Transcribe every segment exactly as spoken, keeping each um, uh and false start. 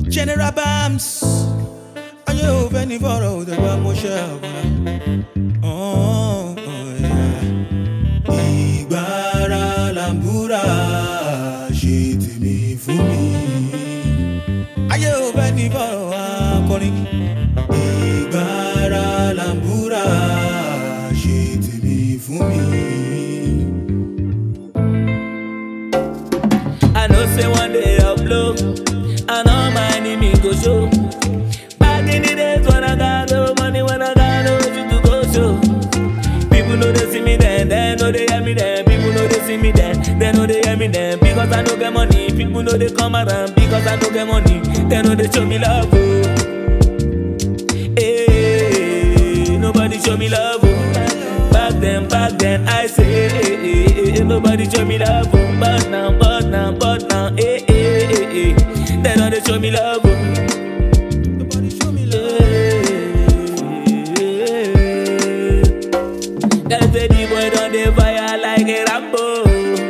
General Bams. And you have any borrow the one more shell. Oh, yeah. Igbara lambura, she to me for me. And you have any borrow, calling Igbara lambura, she to me for me. I know say one day I'll blow. I know my enemy go show. Back in the days when I got no money, when I got no shit to go show. People know they see me then, they know they hear me then. People know they see me then, they know they hear me then. Because I don't get money, people know they come around. Because I don't get money, they know they show me love. Oh. Hey, nobody show me love. Oh. Back then, back then, I say, hey, hey, hey, nobody show me love. Oh. But now, but now, but now, hey, hey, hey, hey. They know they show me love. Nobody show me love. They say the boy don't dey fire like a Rambo.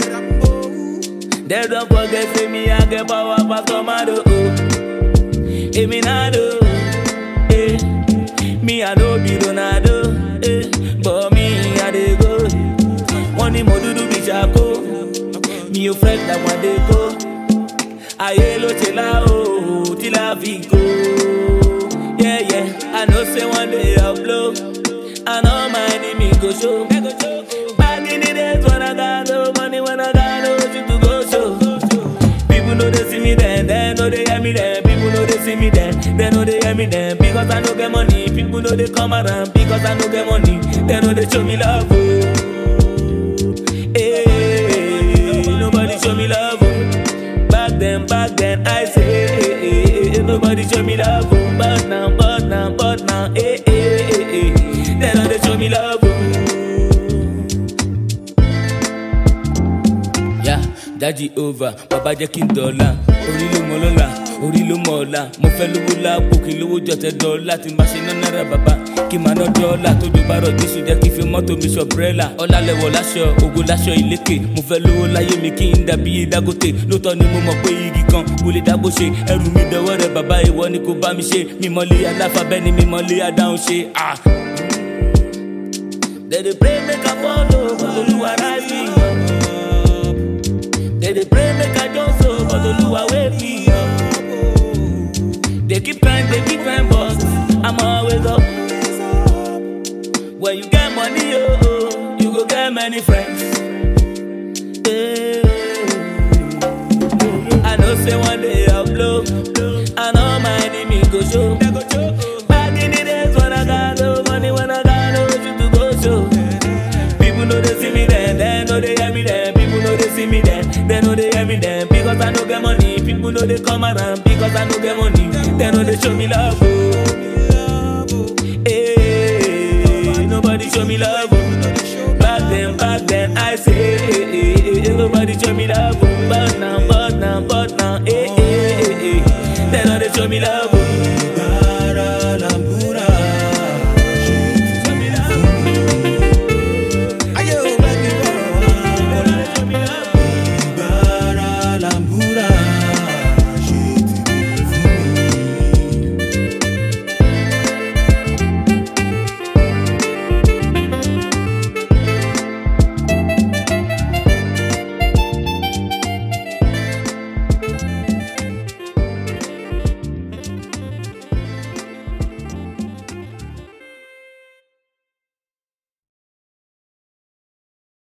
They don't forget say me I get power pass commando. Hey me nado, eh. Me I no be Ronaldo, eh. But me I dey go. Money mo dudu bi chako. Me o fresh like one day go. Aye lo chela oh, till I go. Yeah, yeah, I know say one day I'll blow. I know my enemy go show. Back in the days when I got no money, when I got no shit to go show. People know they see me then, they know they hear me then. People know they see me then, they know they hear me then. Because I don't get money, people know they come around. Because I don't get money, they know they show me love. Oh. Hey, nobody show me love. Oh. Back then, back then, I say, hey, hey, hey, nobody show me love. Oh. But now, but now, but now, hey, hey, hey, hey. They know they show me love. Oh. Yeah, daddy over, baba jacking dollar. Orilo molola, orilo mola. Mo fẹ́ lówó lápò kí lówó jọ̀tẹ̀ dọ́là. Tí ma ṣe ná náírà bàbá, kí ma ná dọ́là. Tójú bá rọ̀ Jésù jẹ́ kí fi mọ́tò mi ṣọ̀brẹ́là. Ọlálẹ́wọ̀ láṣọ, ògo láṣọ ìlékè. Mo fẹ́ lówó láyé mi kí n dàbí Dangote. Lóòótọ́ ni mo mọ̀ pé igi kan kò lè dágbó ṣe. Ẹrù mi dọwọ́ rẹ̀ bàbá ìwọ ni kò bá mi ṣe. Mímọ́lé aláfàbẹ́ ni mímọ́lé adáhùn ṣe. Ah. They dey pray make I follow, but Oluwa rise me up. They dey pray make I jump so, but Oluwa wake me up. They keep trying, they keep trying, but I'm always up. When you get money, oh, you go get many friends. Yeah. I know say one day I'll blow. I know my enemy go show. Back in the days when I got no money, when I got no shit to go show. People know they see me then, they know they hear me then. People know they see me then, they know they hear me then. Because I don't get money, people know they come around. Because I don't get money, they know they show me love. Oh. Hey, nobody show me love. Oh. Back then, back then, I say, hey, hey, hey, nobody show me love. Oh. But now, but now, but now.